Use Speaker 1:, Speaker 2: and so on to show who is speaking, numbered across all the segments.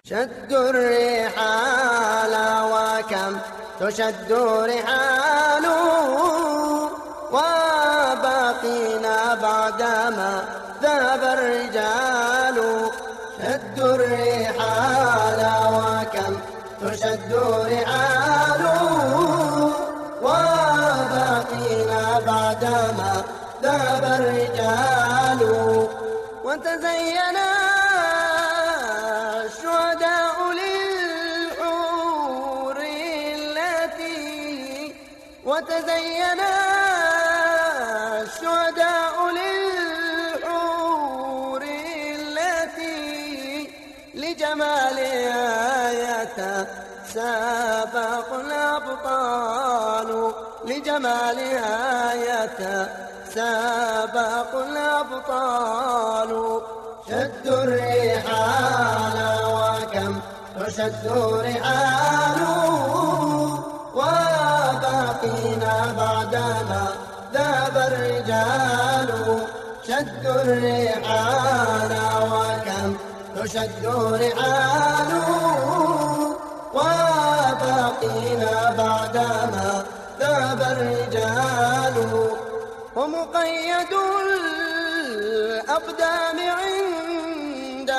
Speaker 1: شدوا الرحال وكم تشد رحال وباقينا بعدما ذهب الرجال. شدوا الرحال وكم تشد رحال وباقينا بعدما ذهب الرجال. وتزينا الشهداء للحور التي وتزينا الشهداء للحور التي لجمالها يتسابق الأبطال. لجمالها يتسابق الأبطال. شدوا الرحال وكم تشد رحال وباقينا بعدما ذهب الرجال. شدوا الرحال وكم تشد رحال وباقينا بعدما ذهب الرجال. ومقيد الأقدام عند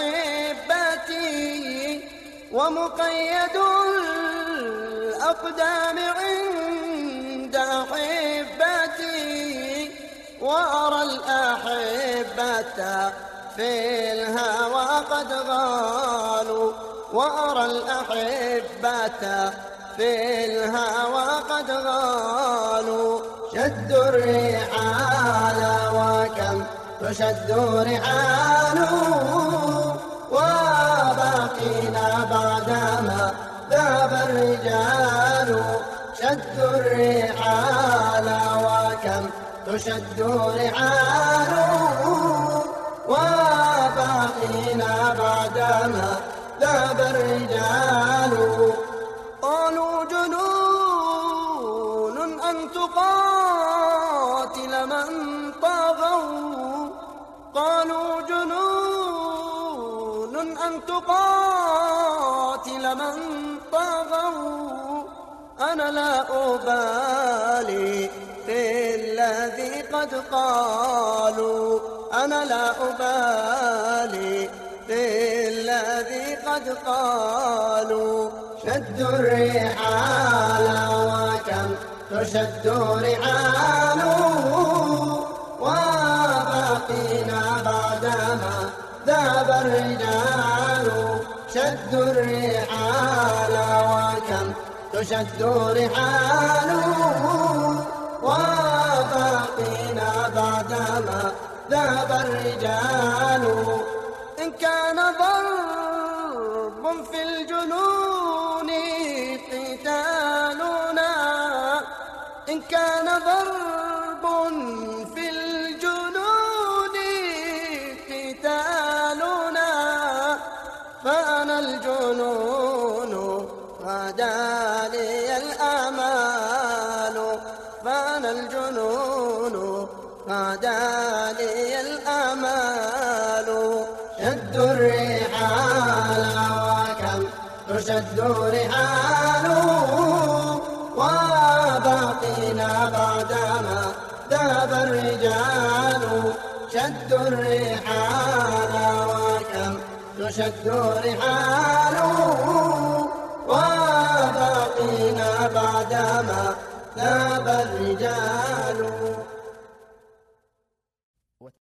Speaker 1: أحبتي ومقيد الأقدام عند أحبتي. وأرى الأحبة في الهوى قد غالوا. وأرى الأحبة في الهوى قد غالوا. شدوا الرحال وكم تشد رحال وباقينا بعدما ذهب الرجال. شدوا الرحال وكم تشد رحال وباقينا بعدما ذهب الرجال. قالوا جنون أن تقاتل من طغوا. قالوا جنون أن تقاتل من طغوا. أنا لا أبالي في الذي قد قالوا. أنا لا أبالي في الذي قد قالوا. شدوا الرحال وكم تشد رحال وباقينا بعدما ذهب الرجال. شدوا الرحال وكم تشد رحال وباقينا بعدما ذهب الرجال. إن كان ضرب في الجنون قتالنا. إن كان ضرب في الجنون قتالنا فأنا الجنون غدا لي الآمال. فأنا الجنون غدا لي الآمال. شدوا الرحال وكم تشد رحال وباقينا بعدما ذهب الرجال. شدوا الرحال وكم تشد رحال وباقينا بعدما ذهب الرجال.